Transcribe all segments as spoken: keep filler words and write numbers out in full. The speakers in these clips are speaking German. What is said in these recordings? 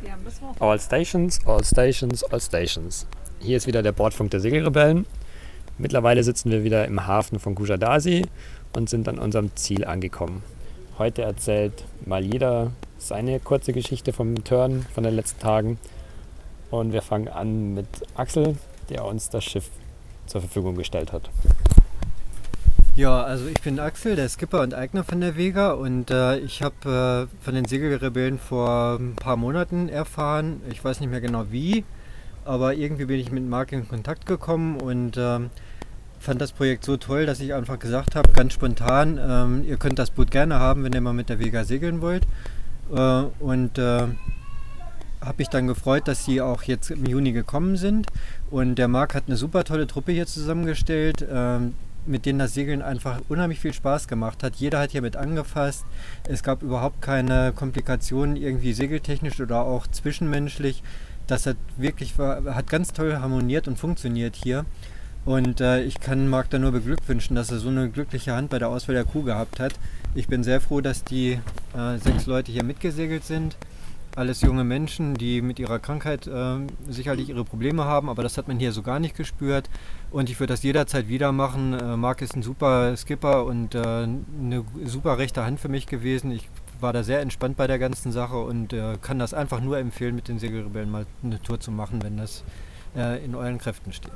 Ja, bis Woche. All Stations, All Stations, All Stations. Hier ist wieder der Bordfunk der Segelrebellen. Mittlerweile sitzen wir wieder im Hafen von Kujadasi und sind an unserem Ziel angekommen. Heute erzählt mal jeder seine kurze Geschichte vom Turn von den letzten Tagen. Und wir fangen an mit Axel, der uns das Schiff zur Verfügung gestellt hat. Ja, also ich bin Axel, der Skipper und Eigner von der Vega, und äh, ich habe äh, von den Segelrebellen vor ein paar Monaten erfahren, ich weiß nicht mehr genau wie, aber irgendwie bin ich mit Marc in Kontakt gekommen und äh, fand das Projekt so toll, dass ich einfach gesagt habe, ganz spontan, äh, ihr könnt das Boot gerne haben, wenn ihr mal mit der Vega segeln wollt. Äh, und äh, habe mich dann gefreut, dass sie auch jetzt im Juni gekommen sind, und der Marc hat eine super tolle Truppe hier zusammengestellt, äh, mit denen das Segeln einfach unheimlich viel Spaß gemacht hat. Jeder hat hier mit angefasst. Es gab überhaupt keine Komplikationen irgendwie segeltechnisch oder auch zwischenmenschlich. Das hat wirklich hat ganz toll harmoniert und funktioniert hier. Und äh, ich kann Marc da nur beglückwünschen, dass er so eine glückliche Hand bei der Auswahl der Crew gehabt hat. Ich bin sehr froh, dass die äh, sechs Leute hier mitgesegelt sind. Alles junge Menschen, die mit ihrer Krankheit äh, sicherlich ihre Probleme haben, aber das hat man hier so gar nicht gespürt. Und ich würde das jederzeit wieder machen. Äh, Marc ist ein super Skipper und äh, eine super rechte Hand für mich gewesen. Ich war da sehr entspannt bei der ganzen Sache und äh, kann das einfach nur empfehlen, mit den Segelrebellen mal eine Tour zu machen, wenn das äh, in euren Kräften steht.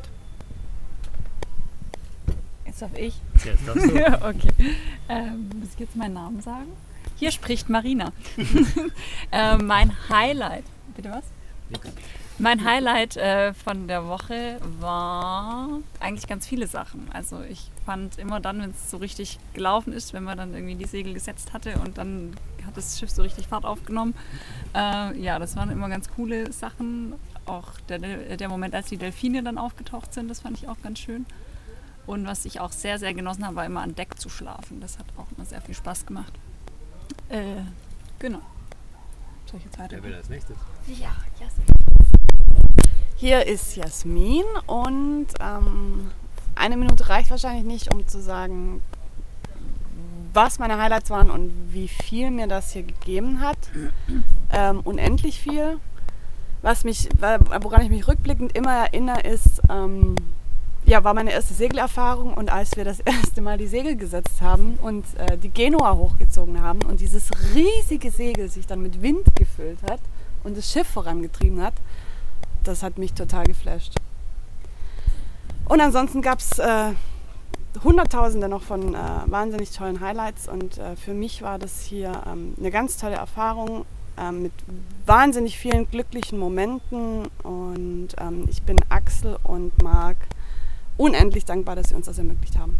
Jetzt darf ich. Jetzt darfst du. Ja, okay. Ähm, muss ich jetzt meinen Namen sagen? Hier spricht Marina. äh, mein Highlight, bitte was? Mein Highlight äh, von der Woche war eigentlich ganz viele Sachen. Also ich fand immer dann, wenn es so richtig gelaufen ist, wenn man dann irgendwie die Segel gesetzt hatte und dann hat das Schiff so richtig Fahrt aufgenommen. Äh, ja, das waren immer ganz coole Sachen. Auch der, der Moment, als die Delfine dann aufgetaucht sind, das fand ich auch ganz schön. Und was ich auch sehr, sehr genossen habe, war immer an Deck zu schlafen. Das hat auch immer sehr viel Spaß gemacht. Äh, genau. Soll ich jetzt weiter? Wer will als nächstes? Ja, Jasmin. Hier ist Jasmin und ähm, eine Minute reicht wahrscheinlich nicht, um zu sagen, was meine Highlights waren und wie viel mir das hier gegeben hat. Ähm, unendlich viel. Was mich, woran ich mich rückblickend immer erinnere, ist, ähm, ja, war meine erste Segelerfahrung, und als wir das erste Mal die Segel gesetzt haben und äh, die Genua hochgezogen haben und dieses riesige Segel sich dann mit Wind gefüllt hat und das Schiff vorangetrieben hat, das hat mich total geflasht. Und ansonsten gab es äh, Hunderttausende noch von äh, wahnsinnig tollen Highlights, und äh, für mich war das hier ähm, eine ganz tolle Erfahrung äh, mit wahnsinnig vielen glücklichen Momenten, und ähm, ich bin Axel und Marc unendlich dankbar, dass sie uns das ermöglicht haben.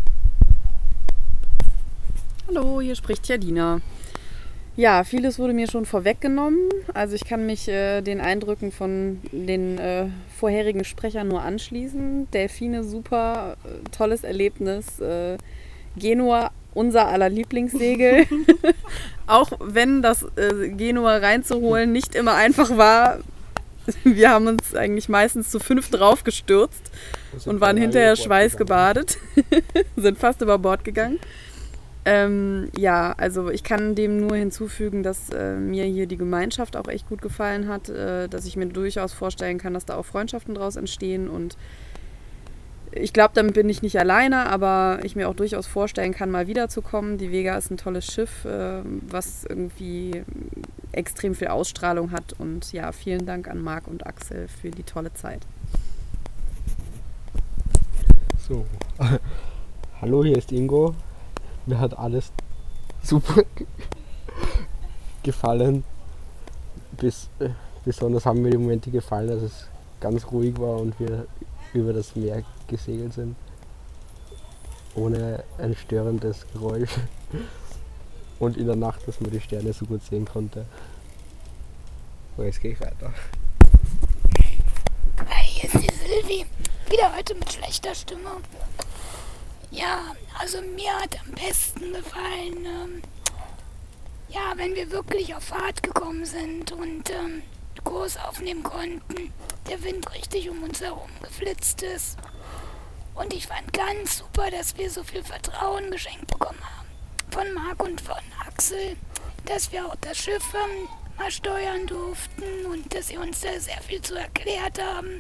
Hallo, hier spricht Jadina. Ja, vieles wurde mir schon vorweggenommen. Also ich kann mich äh, den Eindrücken von den äh, vorherigen Sprechern nur anschließen. Delfine, super, äh, tolles Erlebnis. Äh, Genua, unser aller Lieblingssegel. Auch wenn das äh, Genua reinzuholen nicht immer einfach war. Wir haben uns eigentlich meistens zu fünf draufgestürzt und waren hinterher schweißgebadet, sind fast über Bord gegangen. Ähm, ja, also ich kann dem nur hinzufügen, dass äh, mir hier die Gemeinschaft auch echt gut gefallen hat, äh, dass ich mir durchaus vorstellen kann, dass da auch Freundschaften draus entstehen, und ich glaube, damit bin ich nicht alleine, aber ich mir auch durchaus vorstellen kann, mal wiederzukommen. Die Vega ist ein tolles Schiff, äh, was irgendwie extrem viel Ausstrahlung hat, und ja, vielen Dank an Marc und Axel für die tolle Zeit. So, hallo, hier ist Ingo. Mir hat alles super gefallen. Bis, äh, besonders haben mir die Momente gefallen, dass es ganz ruhig war und wir über das Meer gesegelt sind. Ohne ein störendes Geräusch. Und in der Nacht, dass man die Sterne so gut sehen konnte. So, jetzt gehe ich weiter. Hi, hier ist die Silvi. Wieder heute mit schlechter Stimme. Ja, also mir hat am besten gefallen, ähm, ja, wenn wir wirklich auf Fahrt gekommen sind und ähm, Kurs aufnehmen konnten, der Wind richtig um uns herum geflitzt ist. Und ich fand ganz super, dass wir so viel Vertrauen geschenkt bekommen haben von Marc und von Axel, dass wir auch das Schiff ähm, mal steuern durften und dass Sie uns da sehr viel zu erklärt haben.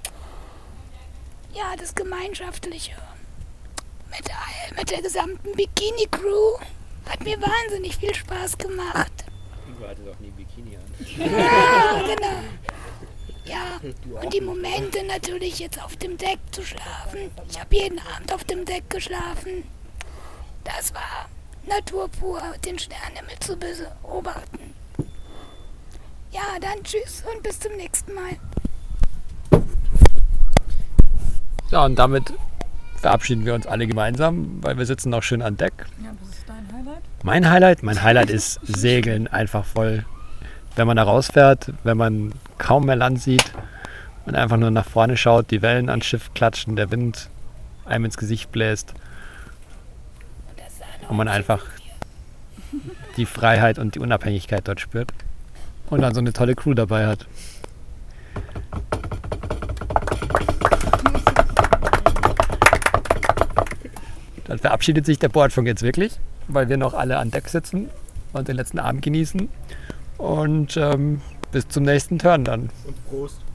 Ja, das Gemeinschaftliche mit, all, mit der gesamten Bikini-Crew hat mir wahnsinnig viel Spaß gemacht. Du hattest auch nie Bikini an. Ja, genau. Ja, und die Momente natürlich jetzt auf dem Deck zu schlafen. Ich habe jeden Abend auf dem Deck geschlafen. Das war Natur pur, den Sternenhimmel zu beobachten. Ja, dann tschüss und bis zum nächsten Mal. Ja, und damit verabschieden wir uns alle gemeinsam, weil wir sitzen noch schön an Deck. Ja, was ist dein Highlight? Mein Highlight? Mein Highlight ist Segeln, einfach voll. Wenn man da rausfährt, wenn man kaum mehr Land sieht und einfach nur nach vorne schaut, die Wellen ans Schiff klatschen, der Wind einem ins Gesicht bläst und man einfach die Freiheit und die Unabhängigkeit dort spürt und dann so eine tolle Crew dabei hat. Dann verabschiedet sich der Bordfunk jetzt wirklich, weil wir noch alle an Deck sitzen und den letzten Abend genießen. Und ähm, bis zum nächsten Turn dann. Und Prost.